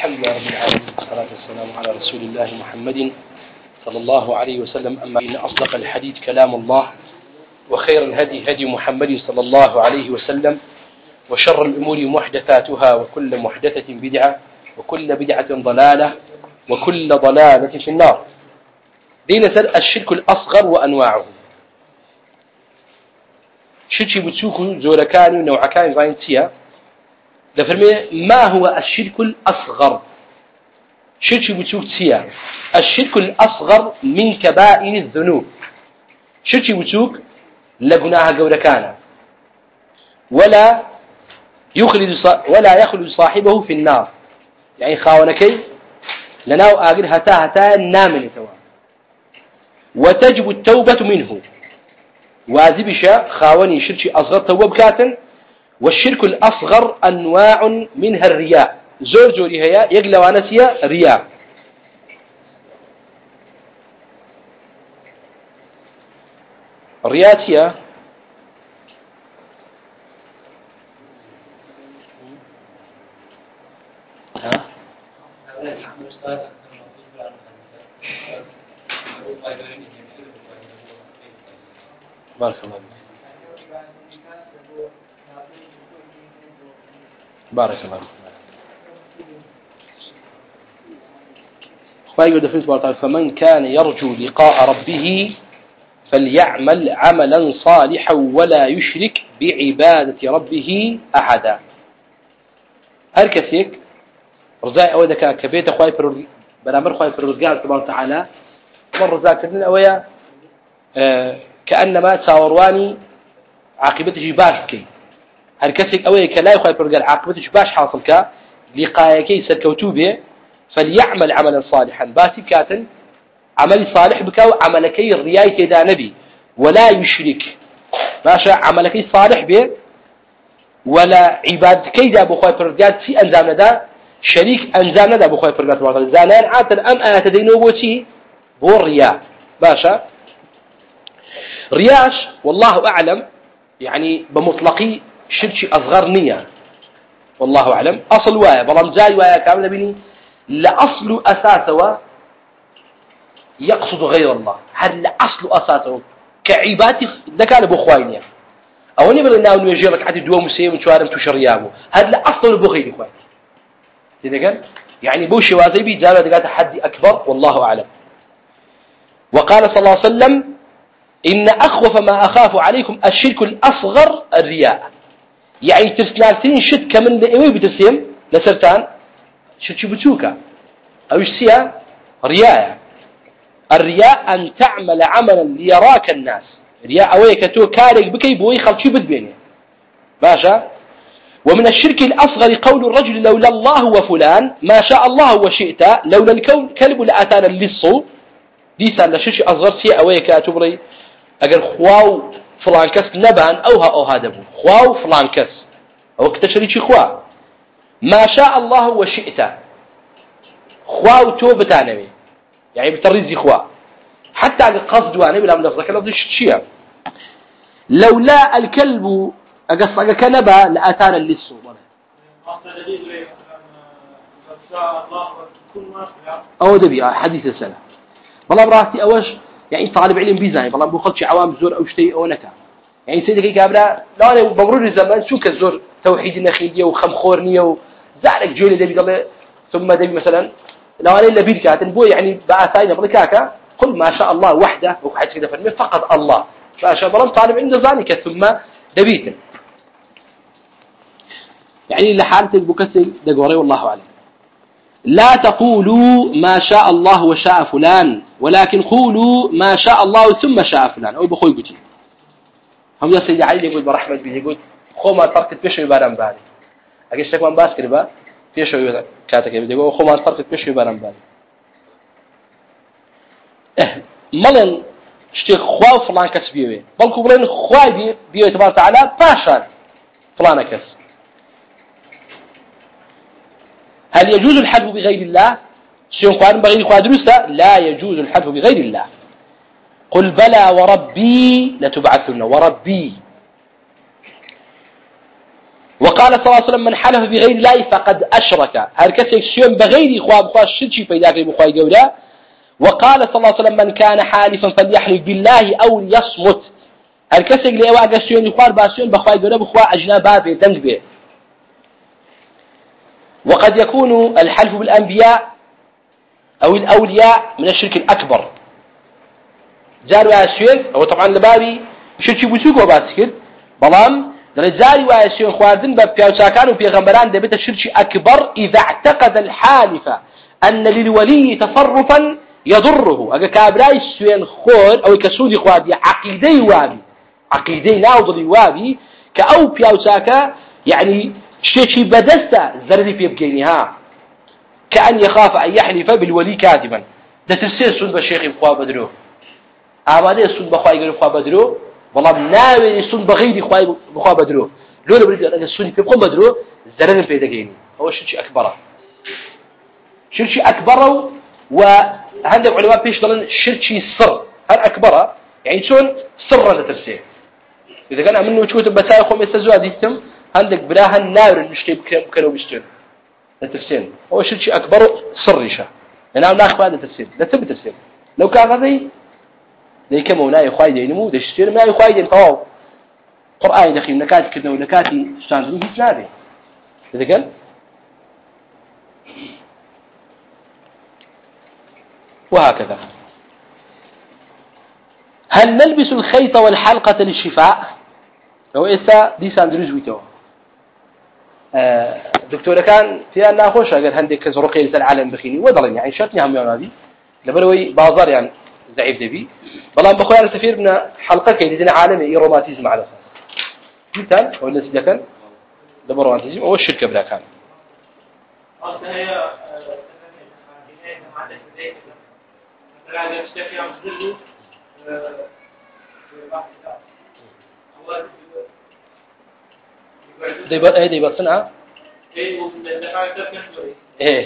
الحمد لله رب العالمين والصلاة والسلام على رسول الله محمد صلى الله عليه وسلم. أما إن أصدق الحديث كلام الله، وخير الهدي هدي محمد صلى الله عليه وسلم، وشر الأمور محدثاتها، وكل محدثة بدعة، وكل بدعة ضلالة، وكل ضلالة في النار. دين الشرك الأصغر وأنواعه. شرك بتسوق زوركاني ونوعكاني غاينتيا لفرمي ما هو الشرك الأصغر؟ شرك بتسوق تيا الشرك الأصغر من كبائر الذنوب. شرك بتسوق لجناها جوركانا ولا يخلد صاحبه في النار، يعني خاونكي لناو آجر هتا نامن توا، وتجب التوبة منه. واجبشا خاوني شرك أصغر توب كاتن. والشرك الأصغر أنواع منها الرياء، زوري هي يقلى ونسيا رياء. الرياء هي بارك الله بارك الله فمن كان يرجو لقاء ربه فليعمل عملا صالحا ولا يشرك بعبادة ربه أحدا. هركسيك رزاء أودك كبيت أخوي برامر أخوي فرزقان سبحانه وتعالى مر رزاك لنا ويا كأنما تاورواني عاقبته باشكي. هركسيك أويك لا يخوي فرزقان عاقبته باش حاصل كا لقايكي سركوتوبه فليعمل عملا صالحا باسي كاتن عمل صالح بكاو عملكي الرياية دا نبي ولا يشرك ماشا عملكي صالح به ولا عبادكي دا بخوي فرقات في أنزام دا شريك أنزام دا بخوي فرقات زانان عاتل أم آيات دينو بوتي بو الرياء. باشا رياش والله أعلم يعني بمطلقي شرك أصغر نية والله أعلم. أصل وايا بلام جاي وايا كامل بني لأصل أساسه يقصد غير الله. هل أصل أساسه كعبادة ذكاء بخوانية أو نبغى ناول نجيبك عدد دوا مسيم وشوارم تشريابه. هل أصل بخير إخوان إذا قال يعني بوشي وازيبي جاب ذكاء تحدي أكبر والله أعلم. وقال صلى الله عليه وسلم إن أخوف ما أخاف عليكم الشرك الأصغر الرياء. يعني ترسلالتين شد كمن لإيوي بتسيم لسرتان شرك بتوكا أو يشتيها رياء. الرياء أن تعمل عملا ليراك الناس. رياء أويك تو كارك بكي بوي خلشي بدبيني باشا. ومن الشرك الأصغر قول الرجل لولا الله وفلان ما شاء الله وشئت لولا الكلب لأتانا اللصو. دي سان لشرك أصغر سي أويك تبري أقل خواو فلان كس نبان أو هذا بو خواو فلان كس أو كتشريك خوا ما شاء الله وشئت خواو توبتانوي يعني بتريزي خوا حتى قصد وانا بلا منافسك لفظ الشيء لولا الكلب أقصد كنبا لأتانا اللص أو دبي حديث السنة والله براسي أوش يعني طالب علم بيزاي والله بخلش عوام زور أو شيء أو نكا يعني سيدك كابلا لا أنا بمرور الزمان شو كزور توحيد النخيلية وخمخورنية وزعلك جولي دبي قال ثم دبي مثلا لو أنا إلا بيدك بو يعني بعثاين بلكاكا قل ما شاء الله وحده وحد كذا فرمي فقط الله ما شاء الله طالب عنده ذلك ثم دبيته يعني لحالتك بكسي دقوري والله أعلم. لا تقولوا ما شاء الله وشاء فلان ولكن قولوا ما شاء الله ثم شاء فلان. أو بخوي بتي هم يا سيدي علي يقول برحمة بي يقول خو ما تركت بيشوي بارم بالي أجيش لك من باسكر با بيشوي كاتك يقول خو ما تركت بيشوي بارم بالي ملن اشتي خوا فلان كس بيوي بل كبرين خواي بيوي تبارك وتعالى باشا فلان كس. هل يجوز الحلف بغير الله؟ شيء قارن بغير قادرسة لا يجوز الحلف بغير الله. قل بلى وربي لتبعثن وربي وقال صلى الله عليه وسلم من حلف بغير الله فقد أشرك هركسك شيء بغير إخوة بخوا الشرشي فإذا كان بخوا جولا. وقال صلى الله عليه وسلم من كان حالفا فليحلف بالله أو ليصمت هركسك لأواجه شيء إخوة باسيون بخوا جولا بخوا أجنبا دنج به. وقد يكون الحلف بالأنبياء أو الأولياء من الشرك الأكبر. جار واسيون هو طبعا لبابي شرك بوسوق وباسكت بلام درجاري واسيون خواردن ببيوساكان وبيغمبران دبت الشرك أكبر إذا اعتقد الحالف أن للولي تصرفا يضره. أجا كابراي سوين خور أو كسودي خوادي عقيدي وابي عقيدي ناوضلي وابي كأو بيوساكا يعني شيء بدسته زردي في بجينها كأن يخاف أن يحلف بالولي كاذبا. ده تفسير سود بالشيخ بخوا بدرو أمانة سود بخوا يقول بخوا بدرو والله ناوي سود بغير بخوا بدرو لولا بريد أن السود في بخوا بدرو زردي في دجيني هو شيء أكبره شيء أكبره. وعندك علماء بيش ضلن شيء سر هل أكبره يعني شون سر التفسير إذا كان منه شوت بسايخهم يستزوا ديتم عندك براها النار المشتي بكانوا بيشتون التفسير هو شيء أكبر سريشة أنا ناخذ هذا التفسير لا تبي تفسير لو كان هذا ذي كم ولا يخايد ينمو ده الشيء ما يخايد ينفعه قرآن دخيل نكات كذا ونكاتي استانزين هيك نادي إذا كان وهكذا. هل نلبس الخيط والحلقة للشفاء؟ لو إسا دي ساندروج ويتو دكتور كان فيها ناخوش قال هندك كزرقي لسال العالم بخيني وضلني يعني شرطني هم يوم هذه لبلوي بازار يعني ضعيف دبي بلان بخوي على سفير من حلقة كي لدينا عالمي روماتيزم على أساس جدا هو الناس ده كان ده روماتيزم هو الشركة بلا كان دي بصنعة ايه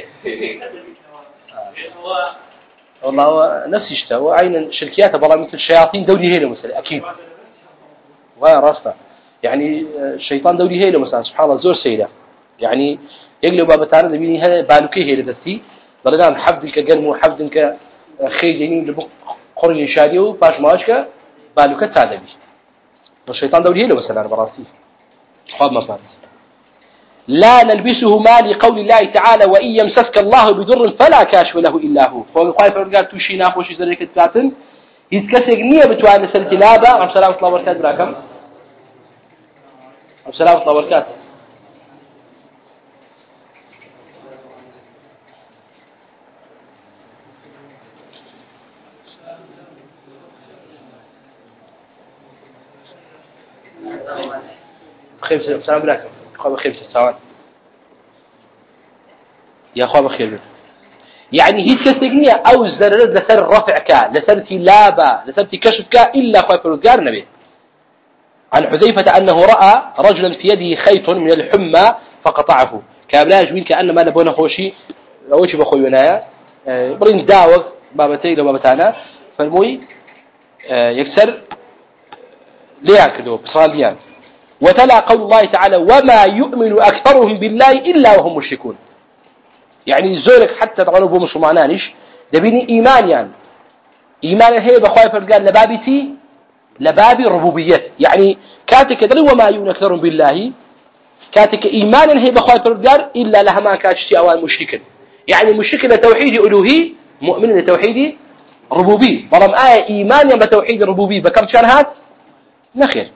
والله هو نفس الشيء هو عين شركيات بلا مثل الشياطين دوري هيله مثلا اكيد وين راسنا يعني الشيطان دوري هيله مثلا سبحان الله زور سيده يعني يقلب بابتان دبيني هذا بالوكي هيله دتي ضلنا حفظك قلمو حفظك خيجين لبق قرن شاديو باش ماشكا بالوكا تادبي الشيطان دوري هيله مثلا براسي خاب مفارس. لا نلبسه ما لقول الله تعالى وإن يمسسك الله بضر فلا كاشف له إلا هو فقال فرقال توشي ناخوشي ذلك التاتن يتكسق نية بتوان سلتلابة عم سلامة الله وبركاته براكم عم سلامة الله وبركاته بخير سلام براكم أخوة بخير السوان يا أخوة بخير يعني هي كسجنية أو زرر لسر رفعك لسر تلابة لسر كشفك إلا أخوة فرقار نبي. عن حذيفة أنه رأى رجلا في يده خيط من الحمى فقطعه كابلا جوين كأنما نبونه خوشي وش بخوي ونايا برين داوغ بابتي لو بابتانا فالموي يكسر ليأكدوا بصاليان. وتلا قول الله تعالى وما يؤمن أكثرهم بالله إلا وهم مشركون يعني زورك حتى تقولوا بو مسلمانانش دبيني إيمان يعني إيمان هي بخواي فرقان لبابتي لبابي ربوبيات يعني كاتك دري وما يؤمن أكثرهم بالله كاتك إيمان هي بخواي فرقان إلا لها ما كاتشتي أوان مشركا يعني مشركا لتوحيد ألوهي مؤمن لتوحيد ربوبي برم آية إيمان بتوحيد الربوبي بكم شانهات نخير.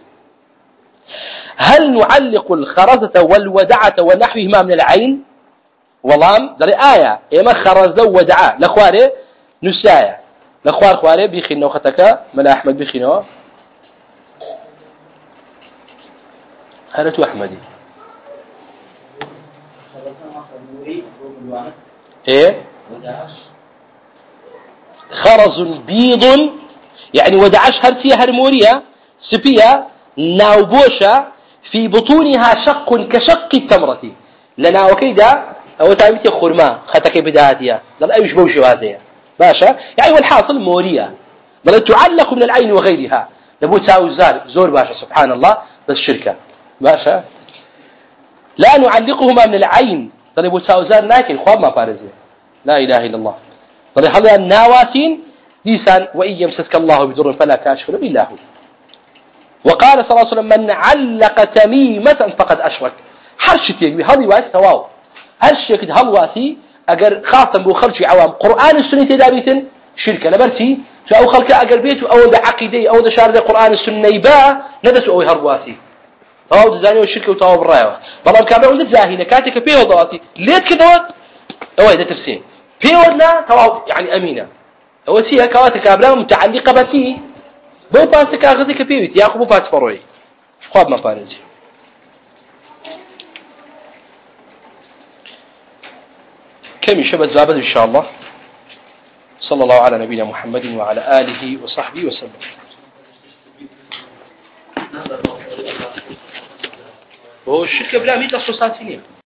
هل نعلق الخرزة والودعة ونحوهما من العين والله ذري آية إما خرزة ودعة لخواري نسايا لخوار خواري بيخينو ختك ملا أحمد بيخينو هلتو أحمدي إيه خرز بيض يعني ودعش هرتية هرمورية سبية ناوبوشة في بطونها شق كشق التمرة لنا وكيدا أو تعبتي خرما ختك بداياتها لا أيش بوشي هذه باشا يعني والحاصل مورية بل تعلق من العين وغيرها لابو تساوي زور باشا سبحان الله بس الشركة باشا لا نعلقهما من العين ضربوا ساوزان لكن خواب ما فارزه لا إله إلا الله ضرب هذا النواسين لسان وإن يمسسك الله بضر فلا كاشف له إلا هو وقال صلى الله عليه وسلم من علق تميمة فقد أشرك حرشتي هذه واسي تواو هالشيء هالواسي أجر خاصة بخلش عوام قرآن السنة تدابيت شركة لبرتي أو خلك أجر بيت أو ذا عقيدة أو ذا شارع قرآن السنة يباع ندس أو هالواسي أو ذا زاني والشركة وتواو بالرأي والله كابلا ولد زاهي كاتك فيه وضواتي ليت كذا أو هذا تفسير فيه ولا تواو يعني أمينة أو سيها كواتك كابلا متعلقة بتي بو باسك أخذك فيه يا أخو بو باس فروي خواب ما فارج كم يشبه زابد إن شاء الله صلى الله على نبينا محمد وعلى آله وصحبه وسلم هو الشركة بلا ميت أصل ساتينين